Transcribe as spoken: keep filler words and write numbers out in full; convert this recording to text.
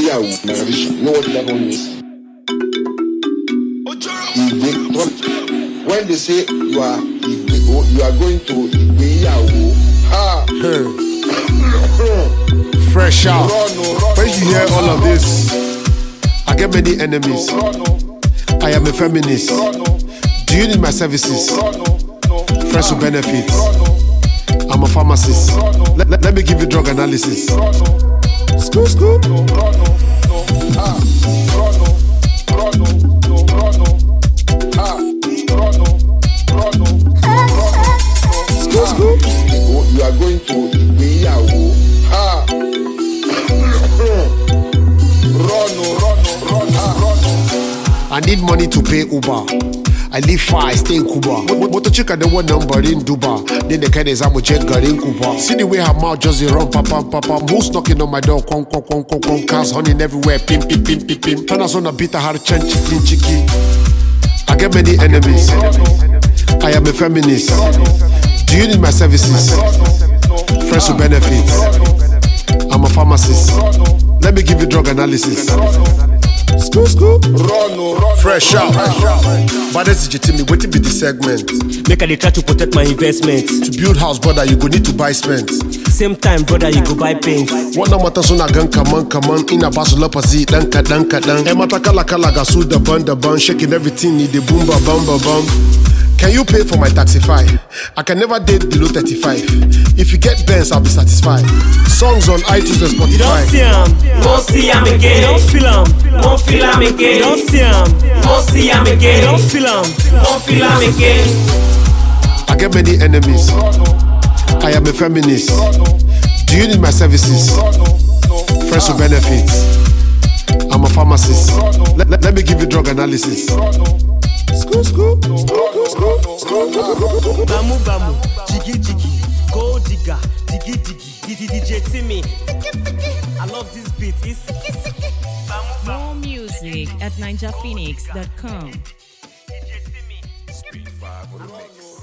You know what that one means? When they say you are you are going to Igbeyawo, ha. Fresh out. When you hear all of this, I get many enemies. I am a feminist. Do you need my services? Friends with benefits. I'm a pharmacist. Let, let, let me give you drug analysis. School, school. School, school. You are going to Igbeyawo, ha. I need money to pay Uber. I live far, I stay in Cuba. Moto chica the one number in Dubai. Then the kind is I'm a check in Cuba. See the way her mouth just a run, papa, papa. Who's knocking on my door? Kwon, kwon, kwon, kwon, kwon. Cars hunting everywhere. Pim, pim, pim, pim, pim. Turn on a bit of hard chan, chicken, chicken. I get many enemies. I am a feminist. Do you need my services? Friends with benefits. I'm a pharmacist. Let me give you drug analysis. School, school. Fresh out. But that's it, me waiting be the segment. Make I dey try to protect my investment. To build house, brother, you go need to buy cement. Same time, brother, you go buy paint. What no matter so na gang come on, come on. In a basula pasi, danka, danka, danka. E mata kala kala gasu da ban da ban. Shaking everything, need the boom ba bam ba bam. Can you pay for my Taxify? I can never date below thirty-five. If you get Benz, I'll be satisfied. Songs on iTunes and Spotify. You don't see him, won't see him again. You don't feel him, won't feel him again. You don't see him, won't see him again. You don't feel him, won't feel him again. I get many enemies. I am a feminist. Do you need my services? Friends with benefits. I'm a pharmacist. Let, let, let me give you drug analysis. School, school, school, school, school, school. Bamu, bamu, jiggy, jiggy, go digga, diggy, diggy, D J Timmy. I love this beat. It's sicky, sicky. More music at ninja phoenix dot com. D J Timmy. Speed five on the mix.